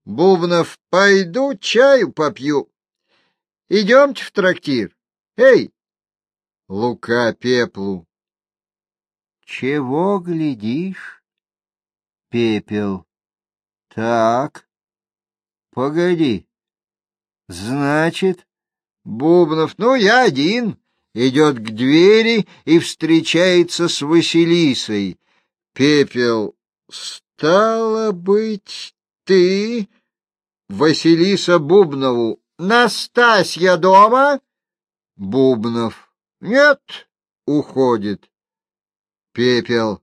Бубнов, пойду чаю попью. Идемте в трактир. Эй! Лука Пеплу. Чего глядишь? Пепел. Так. Погоди. Значит, Бубнов, ну, я один, идет к двери и встречается с Василисой. Пепел. Стало быть, ты... Василиса Бубнову. Настасья дома? Бубнов. Нет, уходит. Пепел.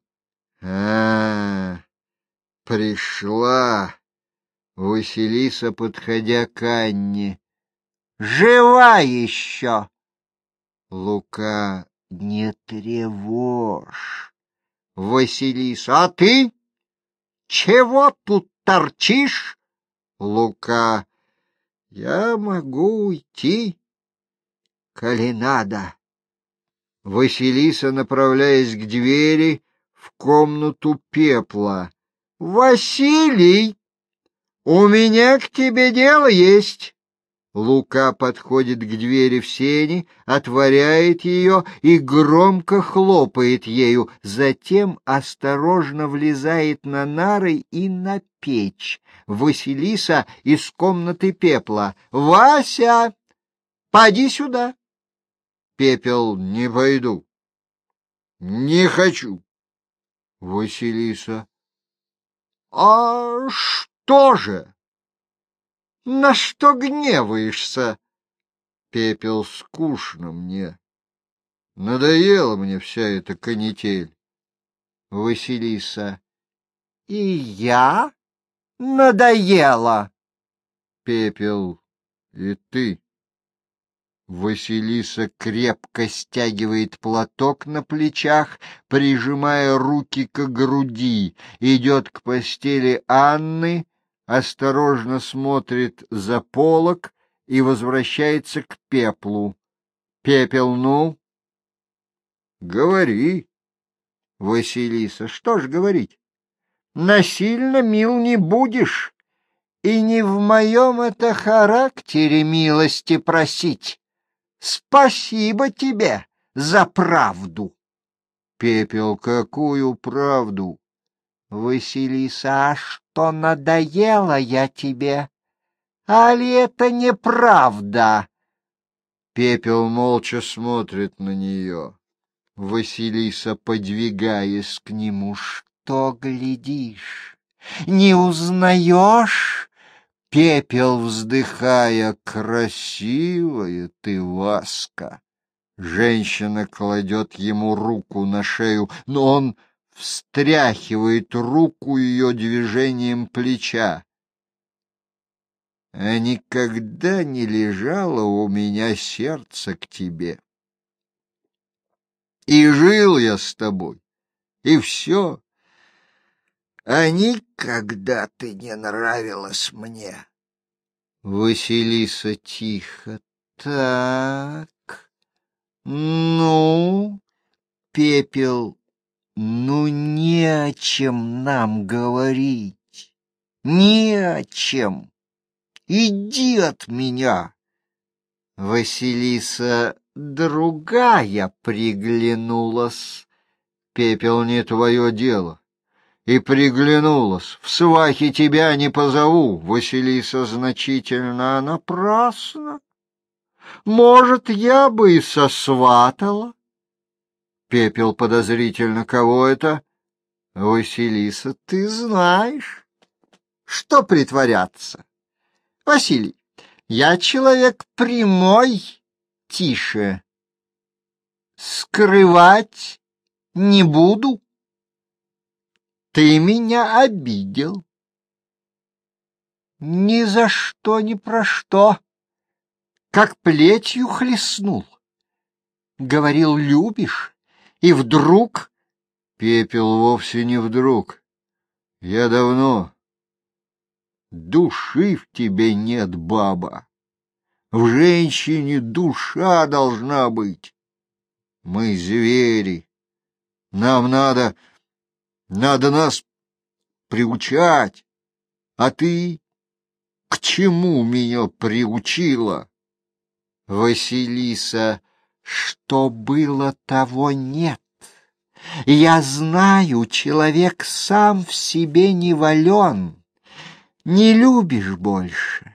Пришла. Василиса, подходя к Анне. Жива еще. Лука. Не тревожь. Василиса. А ты? Чего тут торчишь? Лука. Я могу уйти, коли надо. Василиса, направляясь к двери, в комнату Пепла. Василий, у меня к тебе дело есть. Лука подходит к двери в сени, отворяет ее и громко хлопает ею, затем осторожно влезает на нары и на печь. Василиса из комнаты Пепла. «Вася, поди сюда!» Пепел. «Не пойду. Не хочу». Василиса. «А что же? На что гневаешься?» Пепел. «Скучно мне. Надоела мне вся эта канитель». Василиса. «И я надоела». Пепел. «И ты». Василиса крепко стягивает платок на плечах, прижимая руки к груди, идет к постели Анны, осторожно смотрит за полок и возвращается к Пеплу. Пепел. Ну? Говори. Василиса. Что ж говорить? Насильно мил не будешь, и не в моем это характере милости просить. Спасибо тебе за правду. Пепел. Какую правду? Василиса. А что надоела я тебе? Али это неправда? Пепел молча смотрит на нее. Василиса, подвигаясь к нему. Что глядишь? Не узнаешь? Пепел, вздыхая. Красивая ты, Васька. Женщина кладет ему руку на шею, но он встряхивает руку ее движением плеча. А никогда не лежало у меня сердце к тебе. И жил я с тобой, и все. А никогда ты не нравилась мне. Василиса тихо. Так, ну, Пепел, ну не о чем нам говорить, не о чем. Иди от меня. Василиса. Другая приглянулась. Пепел. Не твое дело. И приглянулась. В свахи тебя не позову. Василиса значительно. Напрасно. Может, я бы и сосватала. Пепел подозрительно. Кого это? Василиса. Ты знаешь, что притворяться. Василий, я человек прямой. Тише. Скрывать не буду. Ты меня обидел. Ни за что, ни про что. Как плетью хлестнул. Говорил, любишь, и вдруг... Пепел. Вовсе не вдруг. Я давно... Души в тебе нет, баба. В женщине душа должна быть. Мы звери. Нам надо нас приучать. А ты к чему меня приучила? Василиса: что было, того нет. Я знаю, человек сам в себе не вален. Не любишь больше.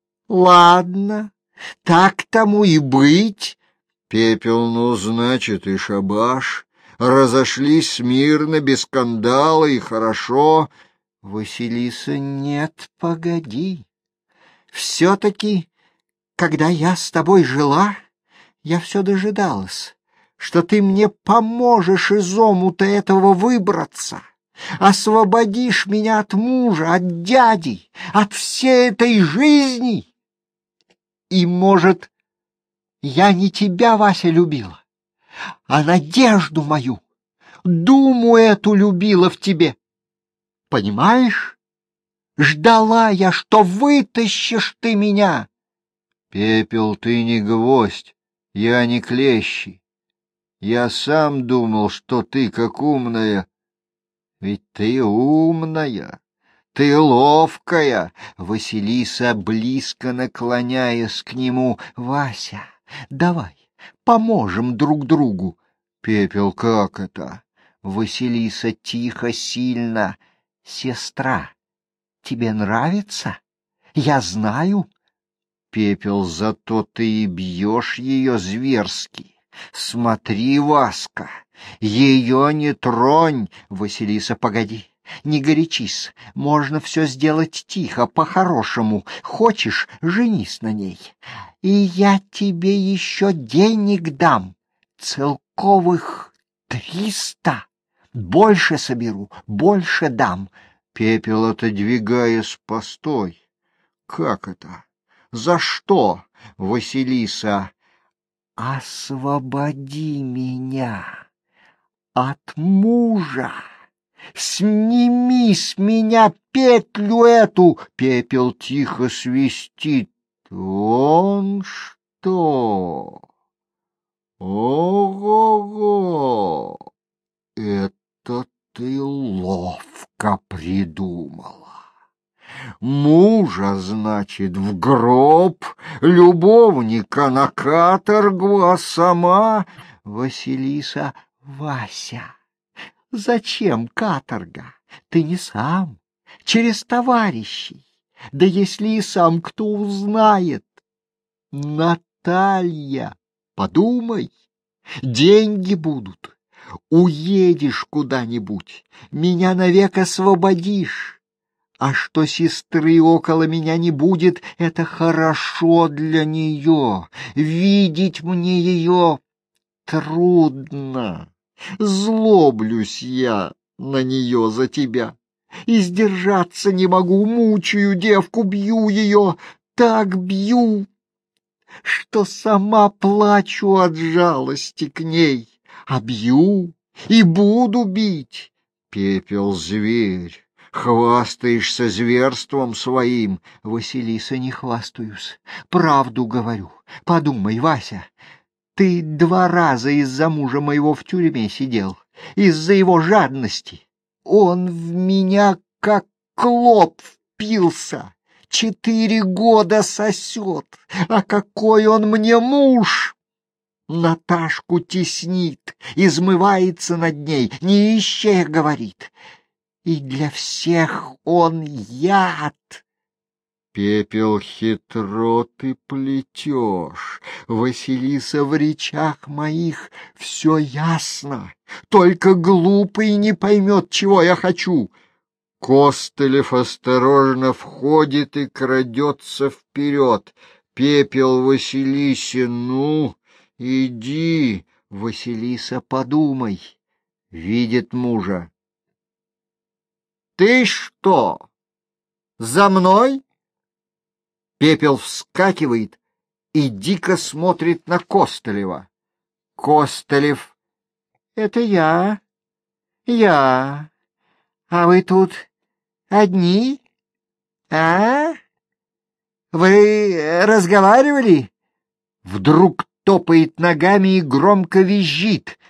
Ладно, так тому и быть. Пепел: ну, значит, и шабаш. Разошлись смирно, без скандала, и хорошо. Василиса: нет, погоди. Все-таки, когда я с тобой жила, я все дожидалась, что ты мне поможешь из омута этого выбраться, освободишь меня от мужа, от дяди, от всей этой жизни. И, может, я не тебя, Вася, любила, а надежду мою, думу эту любила в тебе. Понимаешь? Ждала я, что вытащишь ты меня. Пепел: ты не гвоздь, я не клещи. Я сам думал, что ты как умная. Ведь ты умная, ты ловкая. Василиса, близко наклоняясь к нему: Вася, давай поможем друг другу. Пепел: как это? Василиса тихо, сильно: сестра, тебе нравится? Я знаю. Пепел: зато ты и бьешь ее зверски. Смотри, Васька, ее не тронь. Василиса: погоди, не горячись, можно все сделать тихо, по-хорошему. Хочешь, женись на ней, и я тебе еще денег дам, целковых 300. Больше соберу, больше дам. Пепел, отодвигаясь: постой, как это? За что? Василиса: освободи меня от мужа, сними с меня петлю эту. Пепел тихо свистит: он что? Ого-го! Это ты ловко придумала. Мужа, значит, в гроб, любовника на каторгу, а сама... Василиса: Вася, зачем каторга? Ты не сам, через товарищей. Да если и сам, кто узнает? Наталья, подумай, деньги будут. Уедешь куда-нибудь, меня навек освободишь. А что сестры около меня не будет, это хорошо для нее. Видеть мне ее трудно. Злоблюсь я на нее за тебя. И сдержаться не могу, мучаю девку, бью ее, так бью, что сама плачу от жалости к ней. А бью и буду бить. Пепел: зверь. Хвастаешься зверством своим. Василиса: не хвастаюсь, правду говорю. Подумай, Вася, ты 2 раза из-за мужа моего в тюрьме сидел, из-за его жадности. Он в меня как клоп впился, 4 года сосет. А какой он мне муж! Наташку теснит, измывается над ней, не ищи, говорит. И для всех он яд. Пепел: хитро ты плетешь. Василиса: в речах моих все ясно, только глупый не поймет, чего я хочу. Костылев осторожно входит и крадется вперед. Пепел Василисе: ну, иди. Василиса: подумай. Видит мужа: ты что, за мной? Пепел вскакивает и дико смотрит на Костылева. Костылев: это я. А вы тут одни? А? Вы разговаривали? Вдруг топает ногами и громко визжит: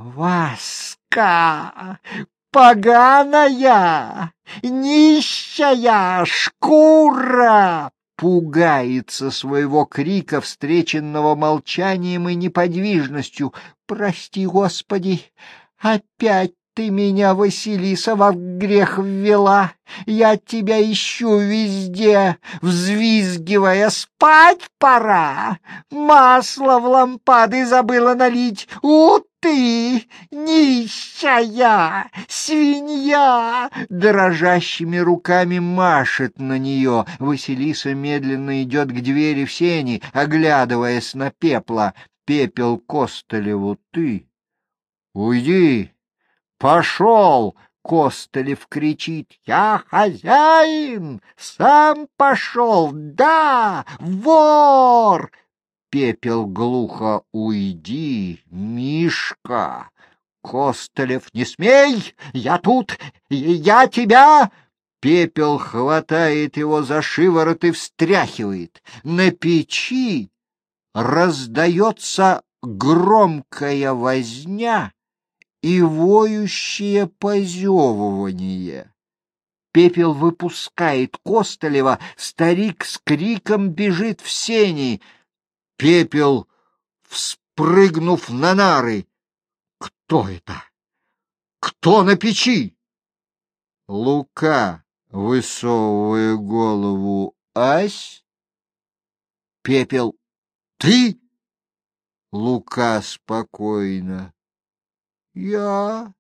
Васька, поганая, нищая шкура! пугается своего крика, встреченного молчанием и неподвижностью. «Прости, Господи, опять ты меня, Василиса, во грех ввела. Я от тебя ищу везде, взвизгивая. Спать пора. Масло в лампады забыла налить. Ты, нищая, свинья!» Дрожащими руками машет на нее. Василиса медленно идет к двери в сени, оглядываясь на Пепла. Пепел Костылеву: «Ты уйди! Пошел!» Костылев кричит: «Я хозяин! Сам пошел! Да, вор!» Пепел глухо: «Уйди, Мишка!» Костылев: «Не смей! Я тут! Я тебя!» Пепел хватает его за шиворот и встряхивает. На печи раздается громкая возня и воющее позевывание. Пепел выпускает Костылева, старик с криком бежит в сени. Пепел, вспрыгнув на нары: «Кто это? Кто на печи?» Лука, высовывая голову: «Ась?» Пепел: «Ты?» Лука спокойно: Я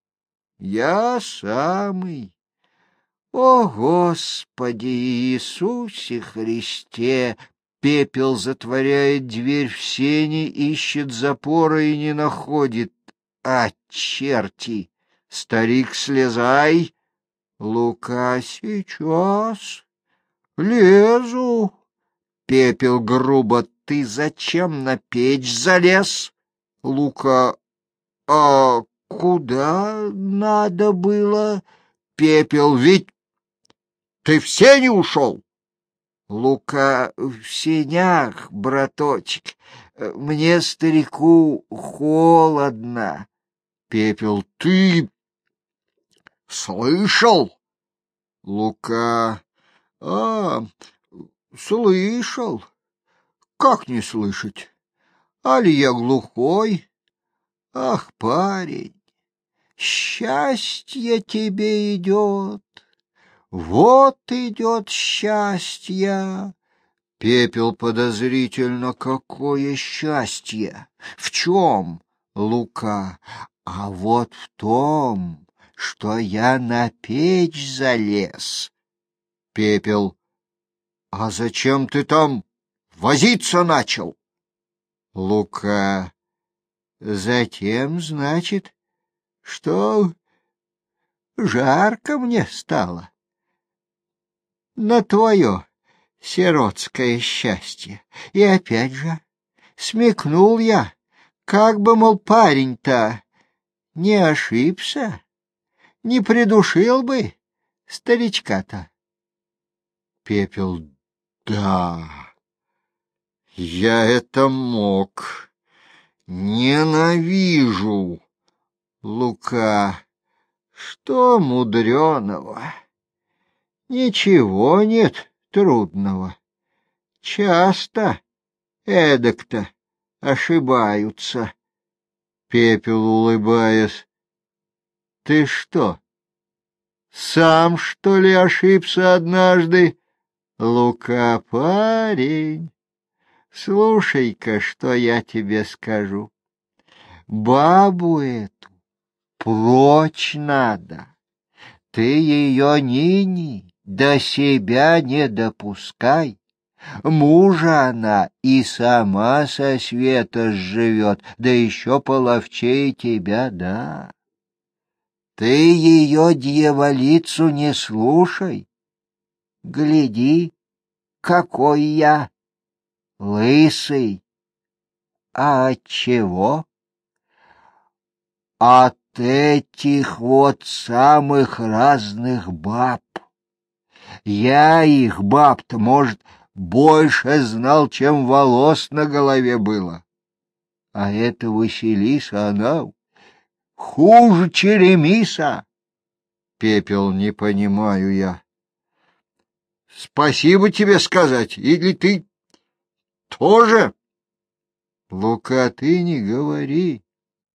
самый. О, Господи Иисусе Христе!» Пепел затворяет дверь в сени, ищет запора и не находит. «А, черти! Старик, слезай!» Лука: «Сейчас. Лезу». Пепел грубо: «Ты зачем на печь залез?» Лука: «А куда надо было?» Пепел: «Ведь ты в сени ушел?» Лука: «В сенях, браточек. Мне, старику, холодно». Пепел: «Ты слышал?» Лука: слышал. Как не слышать? Али я глухой? Ах, парень, счастье тебе идет. Вот идет счастье». Пепел подозрительно: «Какое счастье? В чем?» Лука: «А вот в том, что я на печь залез». Пепел: «А зачем ты там возиться начал?» Лука: «Затем, значит, что жарко мне стало на твое сиротское счастье. И опять же смекнул я, как бы, мол, парень-то не ошибся, не придушил бы старичка-то». Пепел: «Да, я это мог. Ненавижу». Лука: «Что мудреного? Ничего нет трудного. Часто эдак-то ошибаются». Пепел, улыбаясь: «Ты что, сам, что ли, ошибся однажды?» Лука: «Парень, слушай-ка, что я тебе скажу. Бабу эту прочь надо. Ты ее, Нини, до себя не допускай. Мужа она и сама со света сживет, да еще половчее тебя, да. Ты ее, дьяволицу, не слушай. Гляди, какой я лысый. А отчего? От этих вот самых разных баб. Я их, баб-то, может, больше знал, чем волос на голове было. А эта Василиса, она хуже черемиса». Пепел: «Не понимаю я. спасибо тебе сказать, или ты тоже? Лука, ты не говори.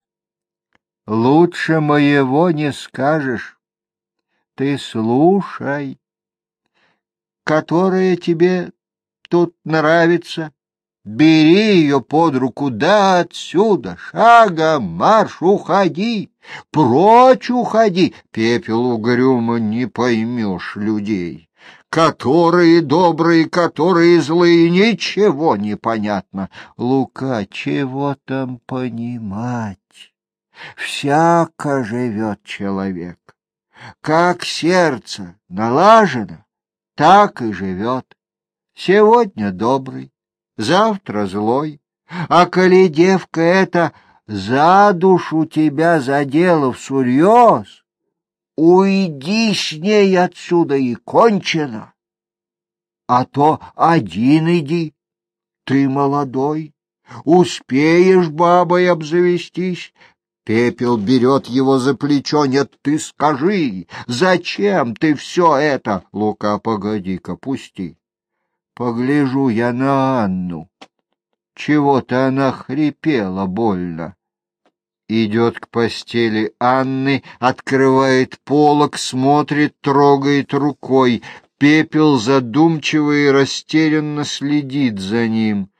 Лучше моего не скажешь. Ты слушай. Которая тебе тут нравится, бери ее под руку, да отсюда, шагом марш, уходи, прочь уходи. Пепел угрюмо, не поймешь людей. Которые добрые, которые злые, ничего не понятно. Лука, чего там понимать? Всяко живет человек. Как сердце налажено, так и живет. Сегодня добрый, завтра злой. А коли девка эта за душу тебя задела всерьез, уйди с ней отсюда и кончено. А то один иди, ты молодой, успеешь бабой обзавестись. Пепел берет его за плечо. Нет, ты скажи, зачем ты все это? Лука, погоди-ка, пусти. Погляжу я на Анну. Чего-то она хрипела больно. Идет к постели Анны, открывает полог, смотрит, трогает рукой. Пепел задумчиво и растерянно следит за ним.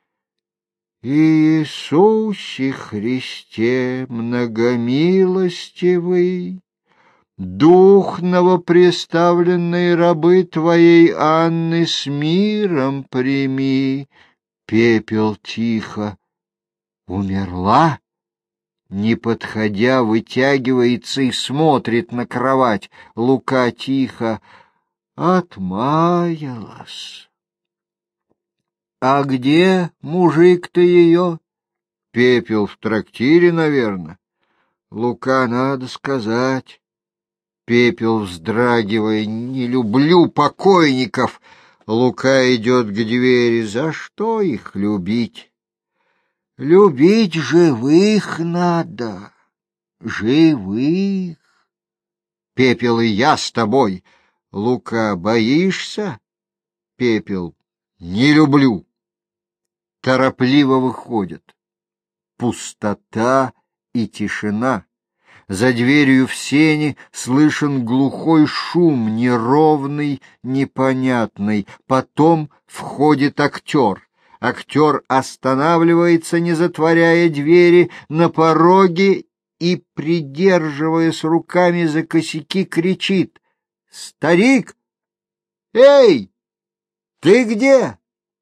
Иисусе Христе, многомилостивый, дух новопреставленной рабы твоей Анны с миром прими. Пепел тихо. Умерла? Не подходя, вытягивается и смотрит на кровать. Лука тихо. Отмаялась. А где мужик-то ее? Пепел в трактире, наверное. Лука, надо сказать. Пепел, вздрагивая, не люблю покойников. Лука идет к двери. За что их любить? Любить живых надо. Живых. Пепел, и я с тобой. Лука, боишься? Пепел, не люблю. Торопливо выходят. Пустота и тишина. За дверью в сени слышен глухой шум, неровный, непонятный. Потом входит актер. Актер останавливается, не затворяя двери, на пороге и, придерживаясь руками за косяки, кричит: «Старик! Эй, ты где?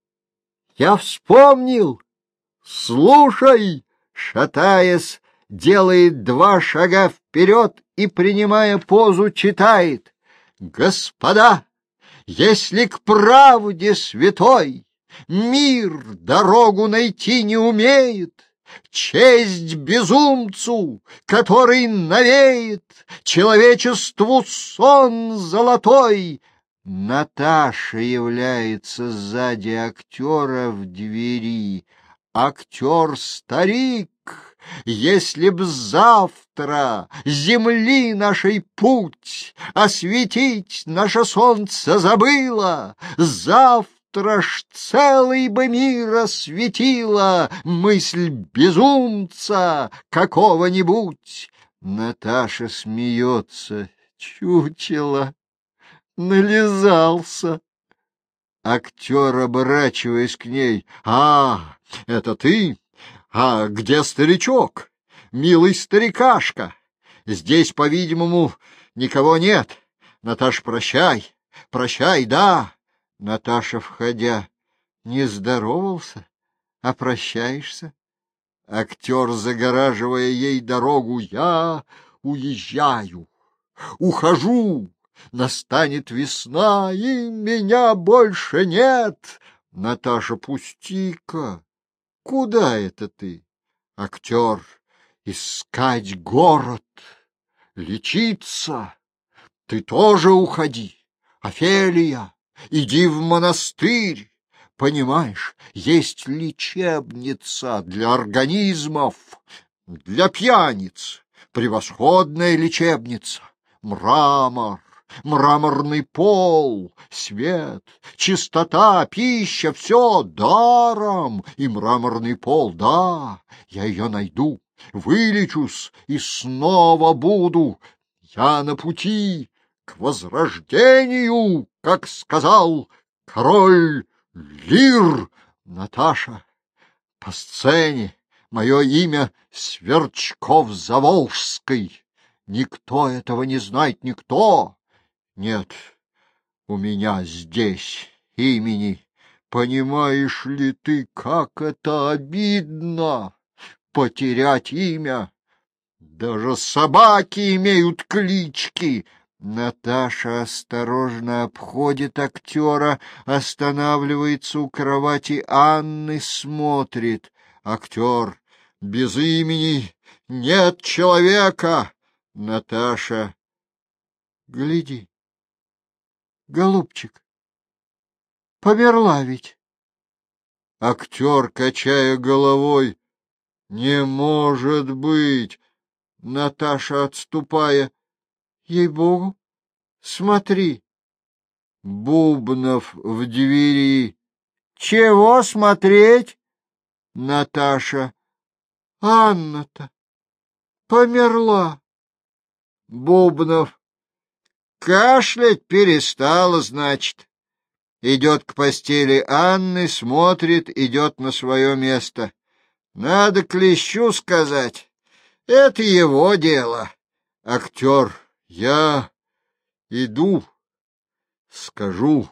Я вспомнил! Слушай!» Шатаясь, делает 2 шага вперед и, принимая позу, читает: «Господа, если к правде святой мир дорогу найти не умеет, честь безумцу, который навеет человечеству сон золотой». Наташа является сзади актера в двери. Актер-старик, если б завтра земли нашей путь осветить наше солнце забыло, завтра ж целый бы мир осветила мысль безумца какого-нибудь. Наташа смеется. Чучело, нализался. Актер, оборачиваясь к ней: «А, это ты? А где старичок? Милый старикашка? Здесь, по-видимому, никого нет. Наташа, прощай, прощай, да». Наташа, входя: «Не здоровался, а прощаешься?» Актер, загораживая ей дорогу: «Я уезжаю, ухожу. Настанет весна, и меня больше нет». Наташа: «Пусти-ка! Куда это ты?» Актер: «Искать город, лечиться. Ты тоже уходи. Офелия, иди в монастырь. Понимаешь, есть лечебница для организмов, для пьяниц, превосходная лечебница. Мрамор, мраморный пол, свет, чистота, пища — все даром. И мраморный пол, да, я ее найду, вылечусь и снова буду. Я на пути к возрождению, как сказал король Лир. Наташа, по сцене мое имя Сверчков-Заволжский. Никто этого не знает, никто. Нет, у меня здесь имени. Понимаешь ли ты, как это обидно потерять имя? Даже собаки имеют клички. Наташа осторожно обходит актера, останавливается у кровати Анны, смотрит. Актер: без имени нет человека. Наташа: гляди, голубчик, померла ведь. Актер, качая головой: не может быть. Наташа, отступая: ей-богу, смотри. Бубнов в двери: чего смотреть? Наташа: Анна-то померла. Бубнов: кашлять перестала, значит. Идет к постели Анны, смотрит, идет на свое место. Надо Клещу сказать. Это его дело. Актер: я иду, скажу.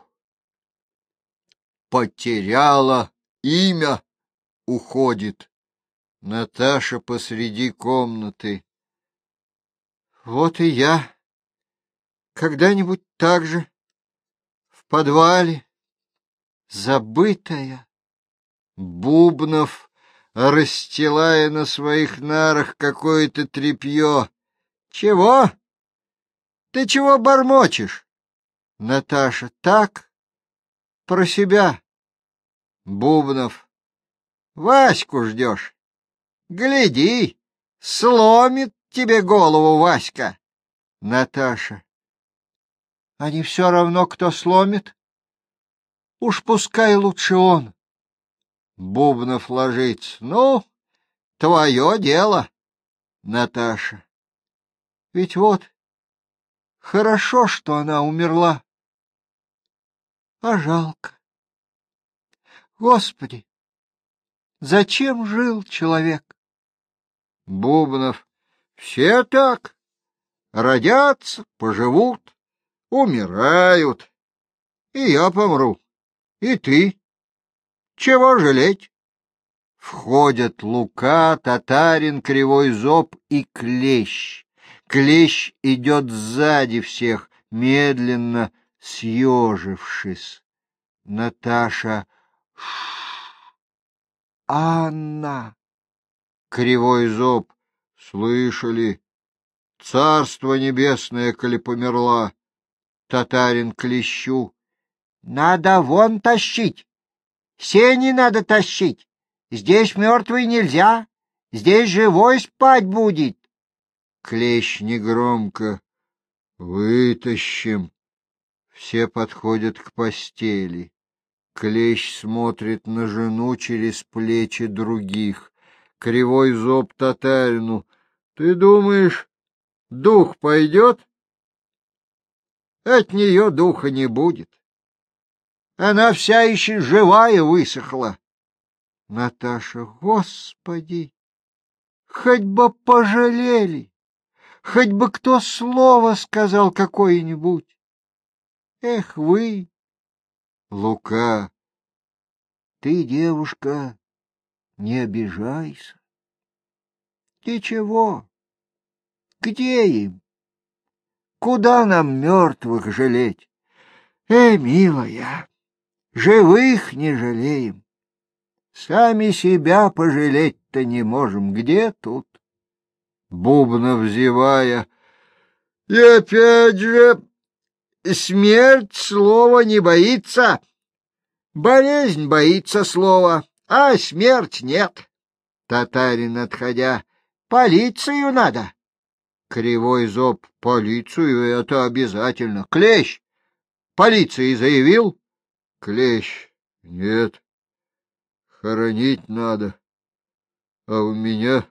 Потеряла имя, уходит. Наташа посреди комнаты: вот и я когда-нибудь так же в подвале, забытая. Бубнов, расстилая на своих нарах какое-то тряпье: чего? Ты чего бормочешь? Наташа: так, про себя. Бубнов: Ваську ждешь? Гляди, сломит тебе голову Васька. Наташа: а не все равно, кто сломит? Уж пускай лучше он. Бубнов ложится: ну, твое дело. Наташа: ведь вот хорошо, что она умерла. А жалко. Господи, зачем жил человек? Бубнов: все так. Родятся, поживут, умирают. И я помру, и ты. Чего жалеть? Входят Лука, Татарин, Кривой Зоб и Клещ. Клещ идет сзади всех, медленно съежившись. Наташа: Анна. Кривой Зоб: слышали? Царство небесное, коли померла. Татарин Клещу: надо вон тащить. Сени надо тащить. Здесь мертвый нельзя. Здесь живой спать будет. Клещ негромко: вытащим. Все подходят к постели. Клещ смотрит на жену через плечи других. Кривой Зоб Татарину: ты думаешь, дух пойдет? От нее духа не будет. Она вся еще живая высохла. Наташа: Господи, хоть бы пожалели, хоть бы кто слово сказал какое-нибудь. Эх вы! Лука: ты, девушка, не обижайся. Ты чего? Где им? Куда нам мертвых жалеть? Милая, живых не жалеем. Сами себя пожалеть-то не можем. Где тут? Бубнов, зевая: и опять же, смерть слова не боится. Болезнь боится слова, а смерть нет. Татарин, отходя: полицию надо. Кривой зоб: полицию это обязательно. Клещ, полиции заявил? Клещ: нет, хоронить надо, а у меня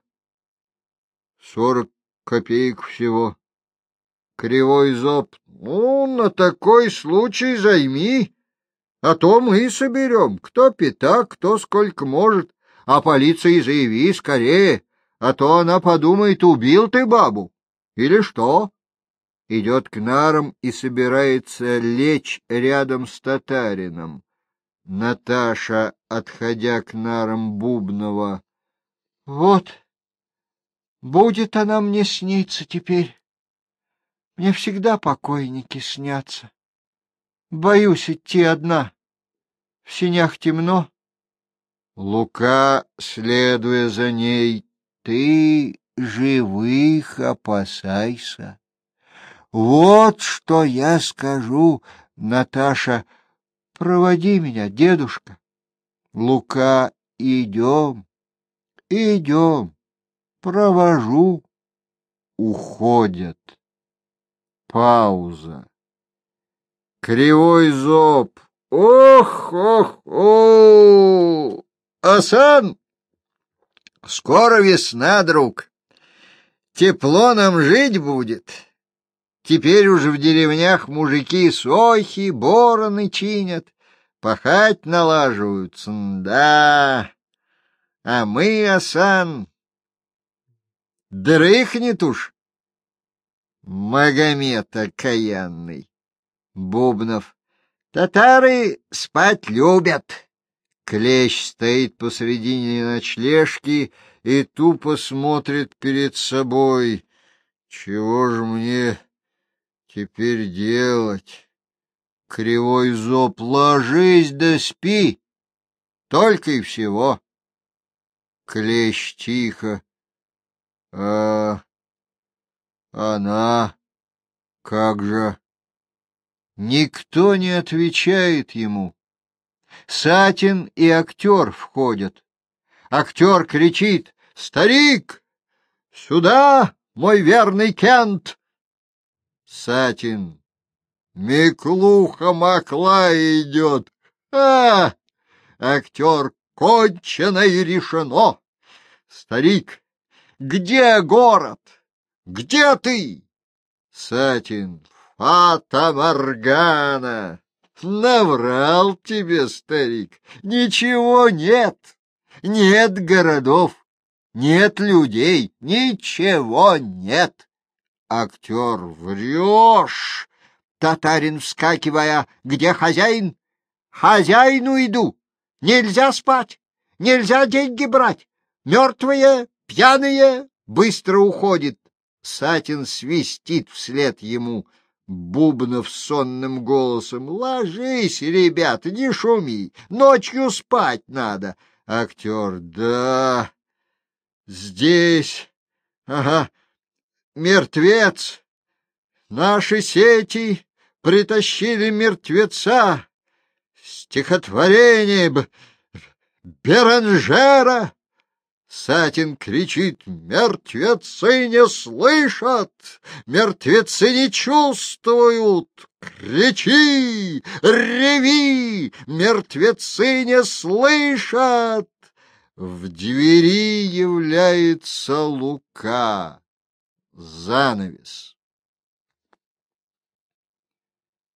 40 копеек всего. Кривой зоб: ну, на такой случай займи, а то мы соберем, кто пятак, кто сколько может, а полиции заяви скорее, а то она подумает, убил ты бабу. Или что? Идет к нарам и собирается лечь рядом с татарином. Наташа, отходя к нарам Бубнова: вот, будет она мне сниться теперь. Мне всегда покойники снятся. Боюсь идти одна. В сенях темно. Лука, следуя за ней: ты живых опасайся. Вот что я скажу, Наташа. Проводи меня, дедушка. Лука: идем, идем, провожу. Уходят. Пауза. Кривой зоб: ох, ох, ох! Асан, скоро весна, друг. Тепло нам жить будет. Теперь уже в деревнях мужики сохи, бороны чинят, пахать налаживаются, да. А мы, Асан, дрыхнет уж Магомед окаянный. Бубнов: татары спать любят. Клещ стоит посредине ночлежки и тупо смотрит перед собой. Чего же мне теперь делать? Кривой зоб: ложись да спи, только и всего. Клещ тихо: а она как же? Никто не отвечает ему. Сатин и актер входят. Актер кричит: старик, сюда, мой верный Кент! Сатин: Миклуха Маклая идет. А! Актер: кончено и решено. Старик: где город? Где ты? Сатин: Фата Моргана. Наврал тебе, старик. Ничего нет. Нет городов, нет людей, ничего нет. Актер: врешь. Татарин, вскакивая: где хозяин? Хозяину иду. Нельзя спать, нельзя деньги брать. Мертвые, пьяные. Быстро уходит. Сатин свистит вслед ему. Бубнов сонным голосом: ложись, ребята, не шуми, ночью спать надо. Актер: да, здесь, ага, мертвец. Наши сети притащили мертвеца. Стихотворение Беранжера. Сатин кричит: мертвецы не слышат, мертвецы не чувствуют. Кричи, реви, мертвецы не слышат. В двери является Лука. Занавес.